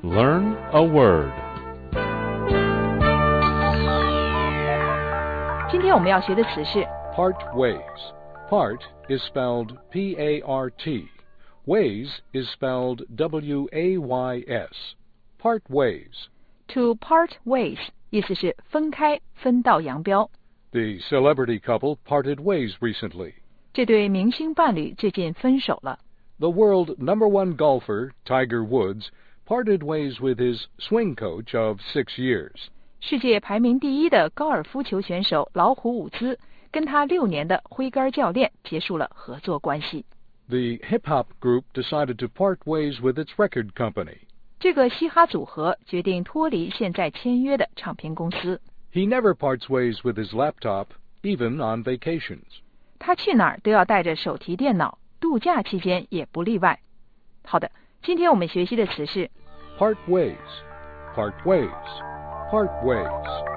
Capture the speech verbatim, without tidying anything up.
Learn a word. 今天我们要学的词是 Part ways. Part is spelled P A R T. Ways is spelled W A Y S. Part ways. to part ways， 意思是分开，分道扬镳。 The celebrity couple parted ways recently. 这对明星伴侣最近分手了。 The world number one golfer, Tiger Woods, parted ways with his swing coach of six years. 世界排名第一的高尔夫球选手老虎伍兹跟他六年的挥杆教练结束了合作关系。 The hip-hop group decided to part ways with its record company. 这个嘻哈组合决定脱离现在签约的唱片公司。 He never parts ways with his laptop, even on vacations. 他去哪儿都要带着手提电脑，度假期间也不例外。好的，今天我们学习的词是 Part ways. Part ways. Part ways.